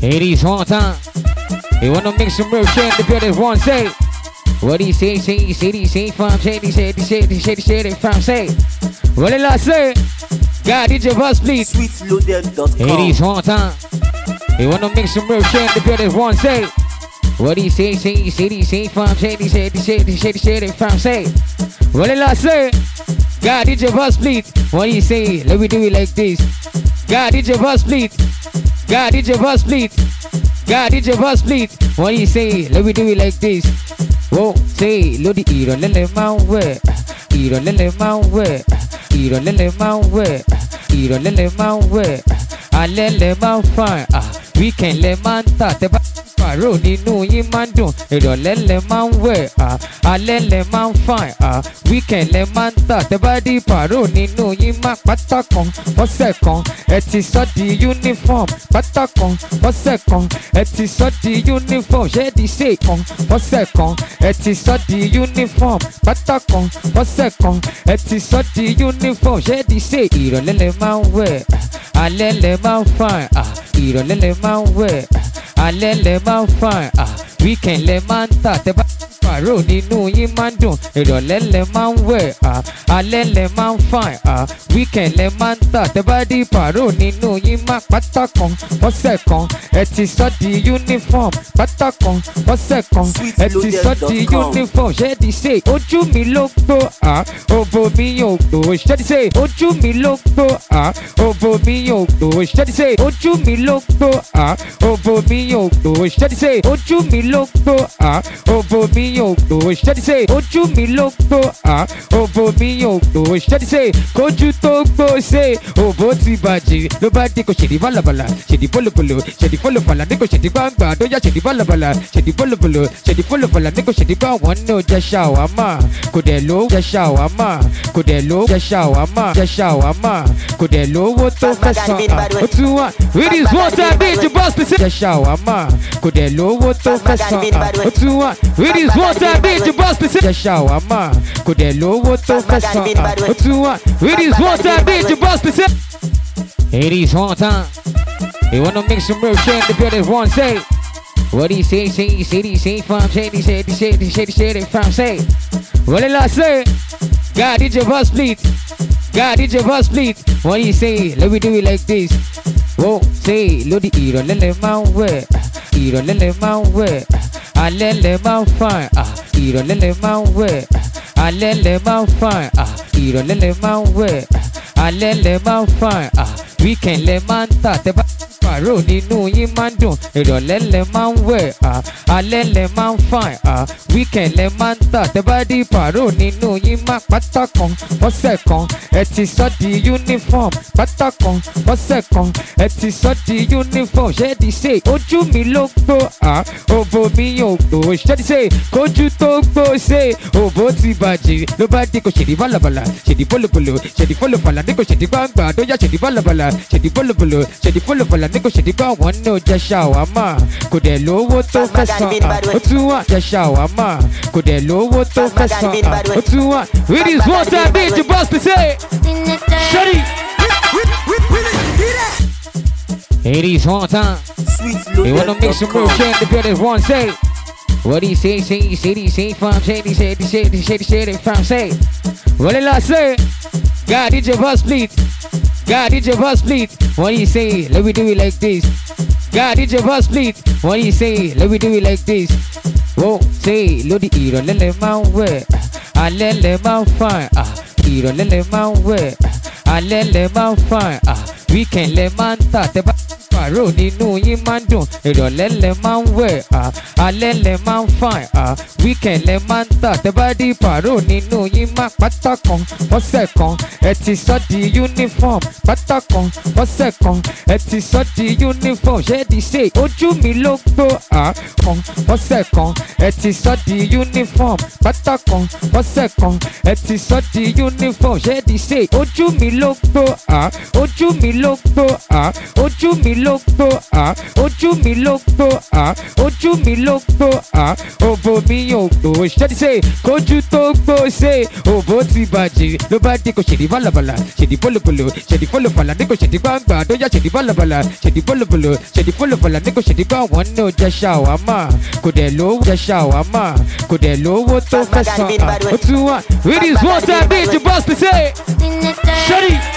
80s one time. They wanna make some real shit in the building. One say, what he say, say from shady, shady from say. What did I say? God, did your bus please? Sweetloaded.com. 80s one time. They wanna make some real shit in the building. One say, what he say, say from shady, shady from say. What did I say? God, did your bus please? What he say? Let me do it like this. God, did your bus please? God, did your bus please? God, did your bus please? What he say? Let me do it like this. Whoa, say, Lodi, Iro, Lele, man, where? Iro, Lele, man, where? Iro, Lele, man, where? Iro, Lele, man, where? Alele, man, fine. We can let man ta. Pàrọ̀ nínú yín máa ń dùn, ìrọ̀lẹ́ lẹ máa ń wẹ̀, alẹ́ lẹ máa ń fine, weekend lẹ máa ń tà, tẹ́ bá dí pàrọ̀ nínú yín máa pátá kan, fọ́sẹ̀ kan, ẹ ti sọ di uniform, pátá kan, fọ́sẹ̀ kan, ẹ ti sọ di uniform, ṣé di ṣe kan, fọ́sẹ̀ kan, ẹ ti sọ di uniform, pátá kan, fọ́sẹ̀ kan, ẹ ti sọ di uniform, ṣé di ṣe ìrọ̀lẹ́ lẹ máa ń wẹ̀, alẹ́ lẹ máa ń fine, ìrọ̀lẹ́ lẹ máa ń wẹ̀. Alẹ́ lẹ máa ń fine, weekend lẹ máa ń tà, tẹ́ bá pàrọ̀ nínú yín máa ń dùn, ìrọ̀lẹ́ lẹ máa ń wẹ̀, alẹ́ lẹ máa ń fine, weekend lẹ máa ń tà, tẹ́ bá dí pàrọ̀ nínú yín máa pátá kan, fọ́sẹ̀ kan, ẹ ti sọ di uniform, pátá kan, fọ́sẹ̀ kan, ẹ ti sọ di uniform, ṣé di ṣe ojú mi ló gbó, òbò mi yóò gbó, ṣé di ṣe ojú mi ló gbó, òbò mi yóò gbó, ṣé di ṣe ojú mi ló gbó, òbò mi yóò gbó, ṣé di ṣe ojú mi ló gbó, òbò mi yóò gbó, ṣé di ṣe ojú mi ló gbó, òbò mi yóò gbó, ṣé di ṣe kójú tó gbó ṣe òbò ti bàjẹ́ ló bá dé kò ṣèdí bálabàlà ṣèdí bólobòlò ṣèdí fọlọfàlà ní kò ṣèdí gbàngbà tó yá ṣèdí bálabàlà ṣèdí bólobòlò ṣèdí fọlọfàlà ní kò ṣèdí gbà wọ́n ní o jẹ ṣàwámà kò dẹ̀ ló jẹ ṣàwámà kò dẹ̀ ló jẹ ṣàwámà jẹ ṣàwámà kò dẹ̀ lówó tó fẹ́ san ó tún wà it is one time bí ìjì bọ́ọ̀sì pèsè jẹ ṣàwámà kò dẹ̀ lówó tó fẹ́ san ó tún wà it is one time bí ìjì bọ́ọ̀sì pèsè jẹ ṣàwámà kò dẹ̀ lówó tó fẹ́ san ó tún wà it is one time bí ìjì bọ́ọ̀sì pèsè. It is one time. They wanna make some real shit in the building. One say, what he say from shady from say. What did I say? God, did your bus please? God, did your bus please? What he say? Let me do it like this. Whoa, say, Lodi, Iro, Lele, man, where? Iro, Lele, man, where? Alele, man, fine. Iro, Lele, man, where? Alele, man, fine. Iro, Lele, man, where? Alẹ́ lẹ máa ń fine, weekend lẹ máa ń tà, tẹ́ bá pàrọ̀ nínú yín máa ń dùn, ìrọ̀lẹ́ lẹ máa ń wẹ̀, alẹ́ lẹ máa ń fine, weekend lẹ máa ń tà, tẹ́ bá dí pàrọ̀ nínú yín máa pátá kan, fọ́sẹ̀ kan, ẹ ti sọ di uniform, pátá kan, fọ́sẹ̀ kan, ẹ ti sọ di uniform, ṣé di ṣe ojú mi ló gbó, òbò mi yóò gbó, ṣé di ṣe kójú tó gbó ṣe òbò ti bàjẹ́ ló bá dé kò ṣèdí bálabàlà ṣèdí bólobòlò ṣèdí fọlọfàlà ní kò ṣèdí gbàngbà tó yá ṣèdí bálabàlà ṣèdí bólobòlò ṣèdí fọlọfàlà ní kò ṣèdí gbà wọ́n ní o jẹ ṣàwámà kò dẹ̀ lówó tó fẹ́ san ó tún wà jẹ ṣàwámà kò dẹ̀ lówó tó fẹ́ san ó tún wà it is one time bí ìjì bọ́ọ̀sì pèsè ṣẹ́rí. It is one time. They wanna make some real shit in the building. One say, what he say from shady from say. What did I say? God, did your bus please? God, did your bus please? What he say? Let me do it like this. God, did your bus please? What he say? Let me do it like this. Whoa, say, Lodi, Iro, Lele, man, where? Alele, man, fine. Iro, Lele, man, where? Alele, man, fine. Weekend, le, man, ta, te ba. Pàrọ̀ nínú yín máa ń dùn, ìrọ̀lẹ́ lẹ máa ń wẹ̀, alẹ́ lẹ máa ń fine, weekend lẹ máa ń tà, tẹ́ bá dí pàrọ̀ nínú yín máa pátá kan, fọ́sẹ̀ kan, ẹ ti sọ di uniform, pátá kan, fọ́sẹ̀ kan, ẹ ti sọ di uniform, ṣé di ṣe ojú mi ló gbó, kan, fọ́sẹ̀ kan, ẹ ti sọ di uniform, pátá kan, fọ́sẹ̀ kan, ẹ ti sọ di uniform, ṣé di ṣe ojú mi ló gbó, ojú mi ló gbó, ojú mi ló ló tó ojú mi ló tó ojú mi ló tó òbò mi yóò tó ṣẹ́ni ṣe kójú tó gbó ṣe òbò ti bàjẹ́ ló bá dé kò ṣèdí bálabàlà ṣèdí bólobòlò ṣèdí fọlọfàlà ní kò ṣèdí gbàngbà tó yá ṣèdí bálabàlà ṣèdí bólobòlò ṣèdí fọlọfàlà ní kò ṣèdí gbà wọ́n ní ọjà ṣàwámà kò dẹ̀ lówó jẹ ṣàwámà kò dẹ̀ lówó tó fẹ́ san ó tún wà. It is one time, bitch, your boss to say. Shut it.